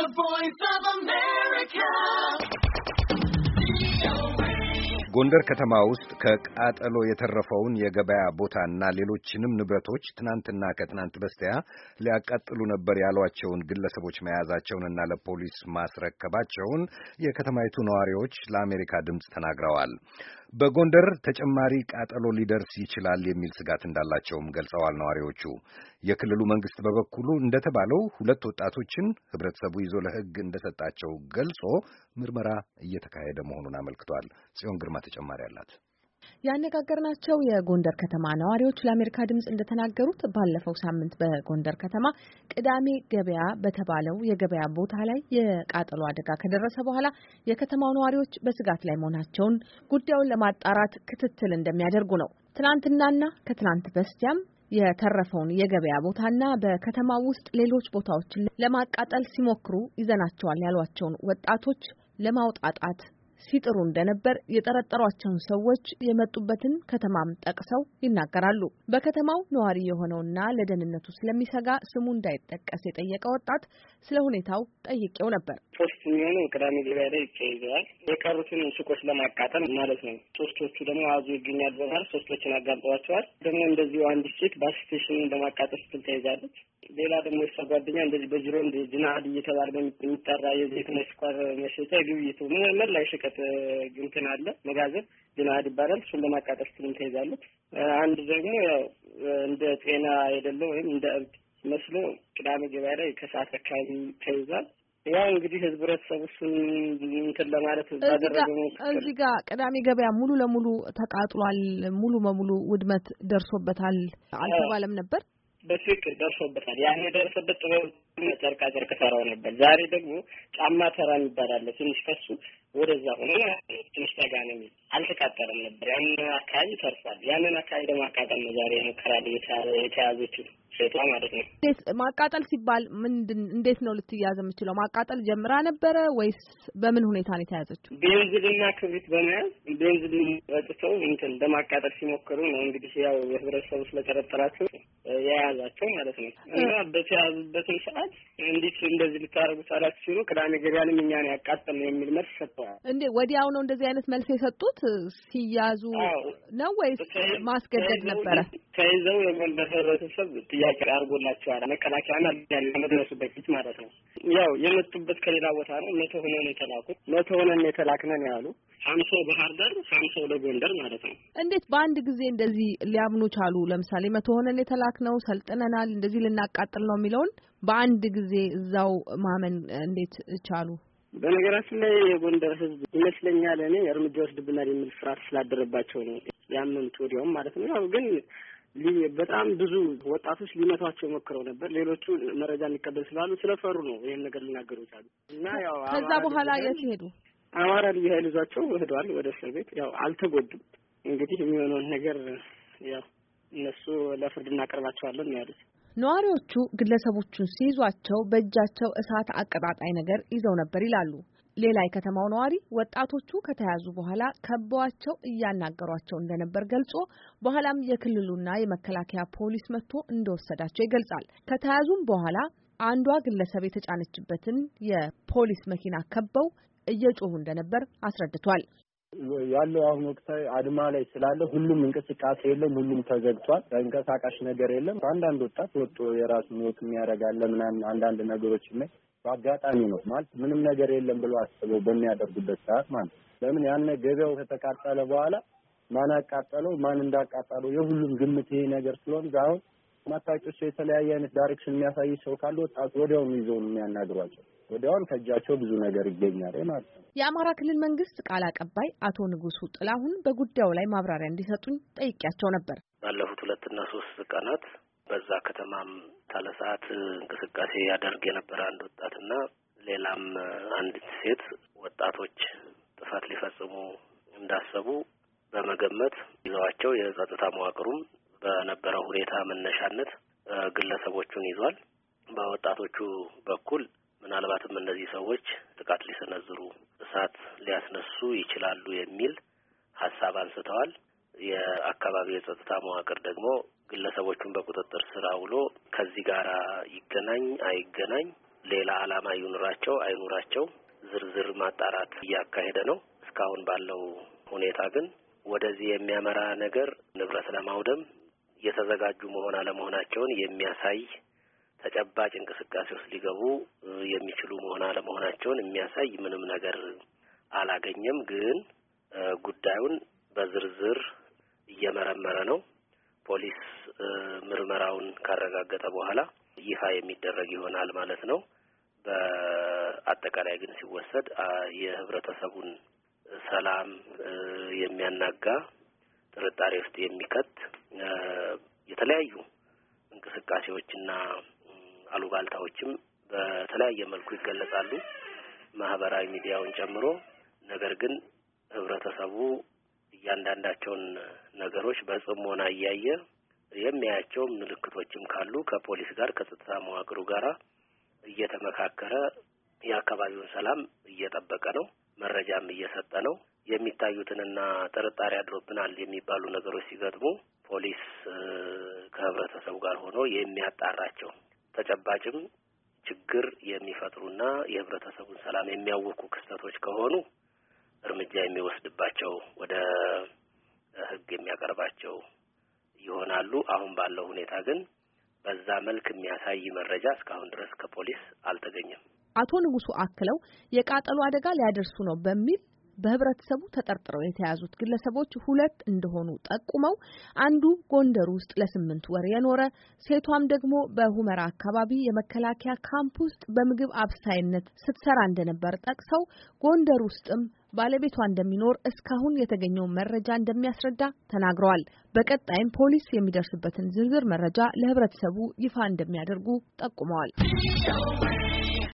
The Voice of America. ጎንደር ከተማ ውስጥ ከቃጠሎ የተረፈውን የገበያ ቦታና ሌሎችንም ንብረቶች ትናንትና ከትናንት በስቲያ ሊያቃጥሉ ነበር ያሏቸውን ግለሰቦች መያዛቸውንና ለፖሊስ ማስረከባቸውን የከተማይቱ ነዋሪዎች ለአሜሪካ ድምፅ ተናግረዋል። በጎንደር ተጨማሪ ቃጠሎ ሊደርስ ይችላል የሚል ስጋት እንዳላቸውም ገልጸዋል ነዋሪዎቹ። የክልሉ መንግስት በበኩሉ እንደተባለው ሁለት ወጣቶችን ህብረተሰቡ ይዞ ለህግ እንደሰጣቸው ገልጾ ምርመራ እየተካሄደ መሆኑን አመልክቷል። ጽዮን ግርማ ተጨማሪ አላት። ያነጋገርናቸው የጎንደር ከተማ ነዋሪዎች ለአሜሪካ ድምጽ እንደተናገሩት ባለፈው ሳምንት በጎንደር ከተማ ቅዳሜ ገበያ በተባለው የገበያ ቦታ ላይ የቃጠሎ አደጋ ከደረሰ በኋላ የከተማው ነዋሪዎች በስጋት ላይ መሆናቸውን ጉዳዩን ለማጣራት ክትትል እንደሚያደርጉ ነው። ትናንትናና ከትናንት በስቲያም የተረፈውን የገበያ ቦታና በከተማው ውስጥ ሌሎች ቦታዎችን ለማቃጠል ሲሞክሩ ይዘናቸዋል ያሏቸውን ወጣቶች ለማውጣጣት ሲጥሩ እንደነበር የጠረጠሯቸውን ሰዎች የመጡበትን ከተማም ጠቅሰው ይናገራሉ። በከተማው ነዋሪ የሆነውና ለደህንነቱ ስለሚሰጋ ስሙ እንዳይጠቀስ የጠየቀ ወጣት ስለ ሁኔታው ጠይቄው ነበር። ሶስት የሚሆኑ ቅዳሜ ገበያ ላይ ይዘዋል። የቀሩትን ሱቆች ለማቃጠል ማለት ነው። ሶስቶቹ ደግሞ አዙ ይገኛል በማለት ሶስቶችን አጋልጠዋቸዋል። ደግሞ እንደዚሁ አንድ ሴት ባስ ስቴሽን ለማቃጠል ስትል ተይዛለች። ሌላ ደግሞ የሷ ጓደኛ እንደዚህ በጅሮ ጅናድ እየተባለ የሚጠራ የዘይት ስኳር መሸጫ ግብይቱ መላ የሸቀጥ እንትን አለ መጋዘን ጅናድ ይባላል። እሱን ለማቃጠል ስትል ተይዛለች። አንድ ደግሞ ያው እንደ ጤና አይደለም ወይም እንደ እብድ መስሎ ቅዳሜ ገበያ ላይ ከሰዓት አካባቢ ተይዟል። ያው እንግዲህ ህብረተሰቡ እሱን እንትን ለማለት ባደረገው እዚህ ጋር ቅዳሜ ገበያ ሙሉ ለሙሉ ተቃጥሏል፣ ሙሉ በሙሉ ውድመት ደርሶበታል አልተባለም ነበር? በትክክል ደርሶበታል። ያን የደረሰበት ጥበብ ጨርቃ ጨርቅ ሰራው ነበር። ዛሬ ደግሞ ጫማ ተራ ይባላል። ትንሽ ከሱ ወደዛ ሆነ ትንሽ ተጋነኝ አልተቃጠለም ነበር። ያንን አካባቢ ተርፏል። ያንን አካባቢ ለማቃጠል ነው ዛሬ ሙከራ የተያዘችው ሴቷ ማለት ነው። ማቃጠል ሲባል እንዴት ነው ልትያዝ የምችለው? ማቃጠል ጀምራ ነበረ ወይስ በምን ሁኔታ ነው የተያዘችው? ቤንዚልና ክብሪት በመያዝ ቤንዚልን ወጥተው እንትን ለማቃጠል ሲሞክሩ ነው እንግዲህ ያው የህብረተሰቡ ስለተጠረጠራቸው የያዛቸው ማለት ነው። እና በተያዙበትን ሰዓት እንዴት እንደዚህ ልታረጉት አላችሁ ሲሉ ቅዳሜ ገበያንም እኛን ያቃጠል ነው የሚል መልስ ሰጥተዋል። እንዴ ወዲያው ነው እንደዚህ አይነት መልስ የሰጡት? ሲያዙ ነው ወይስ ማስገደድ ነበረ? ተይዘው የጎንደር ህብረተሰብ ጥያቄ አድርጎላቸዋል። መከላከያና ለመድረሱ በፊት ማለት ነው። ያው የመጡበት ከሌላ ቦታ ነው። 100 ሆነን የተላኩት 100 ሆነን የተላክነን ያሉ 50 ባህር ዳር 50 ለጎንደር ማለት ነው። እንዴት በአንድ ጊዜ እንደዚህ ሊያምኑ ቻሉ? ለምሳሌ 100 ሆነን የተላክነው ሰልጥነናል፣ እንደዚህ ልናቃጥል ነው የሚለውን በአንድ ጊዜ እዛው ማመን እንዴት ቻሉ? በነገራችን ላይ የጎንደር ህዝብ ይመስለኛል እኔ እርምጃ ወስድብናል የሚል ፍርሃት ስላደረባቸው ነው ያመኑት ወዲያውም ማለት ነው። ያው ግን በጣም ብዙ ወጣቶች ሊመቷቸው ሞክረው ነበር። ሌሎቹ መረጃ የሚቀበል ስላሉ ስለፈሩ ነው ይሄን ነገር ሊናገሩ ይችላሉ። እና ያው ከዛ በኋላ የት ሄዱ? አማራ ልዩ ኃይል ይዟቸው ሄደዋል ወደ እስር ቤት። ያው አልተጎዱም። እንግዲህ የሚሆነውን ነገር ያው እነሱ ለፍርድ እናቀርባቸዋለን ነው ያሉት። ነዋሪዎቹ ግለሰቦቹን ሲይዟቸው በእጃቸው እሳት አቀጣጣይ ነገር ይዘው ነበር ይላሉ። ሌላ የከተማው ነዋሪ ወጣቶቹ ከተያዙ በኋላ ከበዋቸው እያናገሯቸው እንደነበር ገልጾ በኋላም የክልሉና የመከላከያ ፖሊስ መጥቶ እንደወሰዳቸው ይገልጻል። ከተያዙም በኋላ አንዷ ግለሰብ የተጫነችበትን የፖሊስ መኪና ከበው እየጮሁ እንደነበር አስረድቷል። ያለው አሁን ወቅታዊ አድማ ላይ ስላለ ሁሉም እንቅስቃሴ የለም፣ ሁሉም ተዘግቷል። ተንቀሳቃሽ ነገር የለም። አንዳንድ ወጣት ወጥቶ የራሱን ህይወት የሚያደርጋለ ምናምን አንዳንድ ነገሮች ላይ በአጋጣሚ ነው ማለት ምንም ነገር የለም ብሎ አስበው በሚያደርጉበት ሰዓት ማለት ለምን ያን ገበያው ከተቃጠለ በኋላ ማን አቃጠለው ማን እንዳቃጠለው የሁሉም ግምት ይሄ ነገር ስለሆነ አሁን ማታቂዎች የተለያየ አይነት ዳይሬክሽን የሚያሳይ ሰው ካለ ወጣት ወዲያው ይዘው የሚያናግሯቸው ወዲያው ከእጃቸው ብዙ ነገር ይገኛል ማለት ነው። የአማራ ክልል መንግስት ቃል አቀባይ አቶ ንጉሱ ጥላሁን በጉዳዩ ላይ ማብራሪያ እንዲሰጡኝ ጠይቄያቸው ነበር። ባለፉት 2 እና 3 ቀናት በዛ ከተማም ታለሰዓት እንቅስቃሴ ያደርግ የነበረ አንድ ወጣትና ሌላም አንዲት ሴት ወጣቶች ጥፋት ሊፈጽሙ እንዳሰቡ በመገመት ይዘዋቸው የጸጥታ መዋቅሩም በነበረው ሁኔታ መነሻነት ግለሰቦቹን ይዟል። በወጣቶቹ በኩል ምናልባትም እነዚህ ሰዎች ጥቃት ሊሰነዝሩ እሳት ሊያስነሱ ይችላሉ የሚል ሐሳብ አንስተዋል። የአካባቢው የጸጥታ መዋቅር ደግሞ ግለሰቦቹን በቁጥጥር ስር አውሎ ከዚህ ጋር ይገናኝ አይገናኝ ሌላ ዓላማ ይኑራቸው አይኑራቸው ዝርዝር ማጣራት እያካሄደ ነው። እስካሁን ባለው ሁኔታ ግን ወደዚህ የሚያመራ ነገር ንብረት ለማውደም የተዘጋጁ መሆን አለመሆናቸውን የሚያሳይ ተጨባጭ እንቅስቃሴ ውስጥ ሊገቡ የሚችሉ መሆን አለመሆናቸውን የሚያሳይ ምንም ነገር አላገኘም። ግን ጉዳዩን በዝርዝር እየመረመረ ነው። ፖሊስ ምርመራውን ካረጋገጠ በኋላ ይፋ የሚደረግ ይሆናል ማለት ነው። በአጠቃላይ ግን ሲወሰድ የህብረተሰቡን ሰላም የሚያናጋ ጥርጣሬ ውስጥ የሚከት የተለያዩ እንቅስቃሴዎችና አሉባልታዎችም በተለያየ መልኩ ይገለጻሉ፣ ማህበራዊ ሚዲያውን ጨምሮ። ነገር ግን ህብረተሰቡ እያንዳንዳቸውን ነገሮች በጽሞና እያየ የሚያያቸው ምልክቶችም ካሉ ከፖሊስ ጋር ከጸጥታ መዋቅሩ ጋር እየተመካከረ የአካባቢውን ሰላም እየጠበቀ ነው፣ መረጃም እየሰጠ ነው። የሚታዩትንና ጥርጣሬ አድሮብናል የሚባሉ ነገሮች ሲገጥሙ ፖሊስ ከህብረተሰቡ ጋር ሆኖ የሚያጣራቸው ተጨባጭም ችግር የሚፈጥሩና የህብረተሰቡን ሰላም የሚያውኩ ክስተቶች ከሆኑ እርምጃ የሚወስድባቸው ወደ ህግ የሚያቀርባቸው ይሆናሉ። አሁን ባለው ሁኔታ ግን በዛ መልክ የሚያሳይ መረጃ እስካሁን ድረስ ከፖሊስ አልተገኘም። አቶ ንጉሱ አክለው የቃጠሎ አደጋ ሊያደርሱ ነው በሚል በህብረተሰቡ ተጠርጥረው የተያዙት ግለሰቦች 2 እንደሆኑ ጠቁመው አንዱ ጎንደር ውስጥ ለ8 ወር የኖረ ሴቷም ደግሞ በሁመራ አካባቢ የመከላከያ ካምፕ ውስጥ በምግብ አብሳይነት ስትሰራ እንደነበር ጠቅሰው ጎንደር ውስጥም ባለቤቷ እንደሚኖር እስካሁን የተገኘው መረጃ እንደሚያስረዳ ተናግረዋል። በቀጣይም ፖሊስ የሚደርስበትን ዝርዝር መረጃ ለህብረተሰቡ ይፋ እንደሚያደርጉ ጠቁመዋል።